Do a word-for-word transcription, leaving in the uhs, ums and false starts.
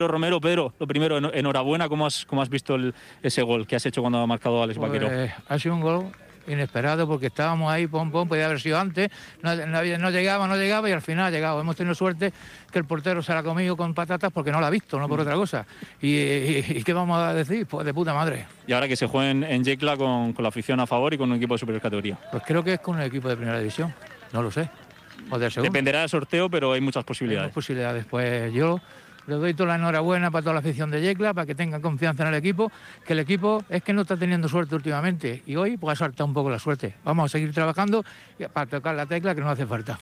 Romero, Pedro, lo primero, enhorabuena, ¿cómo has, cómo has visto el, ese gol que has hecho cuando ha marcado Alex pues, Vaquero? Ha sido un gol inesperado porque estábamos ahí, pom, pom, podía haber sido antes, no, no, no llegaba, no llegaba y al final ha llegado. Hemos tenido suerte que el portero se la ha comido con patatas porque no la ha visto, no por otra cosa. ¿Y, y, y qué vamos a decir? Pues de puta madre. Y ahora que se jueguen en Yecla con, con la afición a favor y con un equipo de superior categoría. Pues creo que es con un equipo de primera división, no lo sé. O de segunda. Dependerá del sorteo, pero hay muchas posibilidades. Hay muchas posibilidades. Pues yo le doy toda la enhorabuena para toda la afición de Yecla, para que tengan confianza en el equipo, que el equipo es que no está teniendo suerte últimamente y hoy pues ha saltado un poco la suerte. Vamos a seguir trabajando para tocar la tecla que nos hace falta.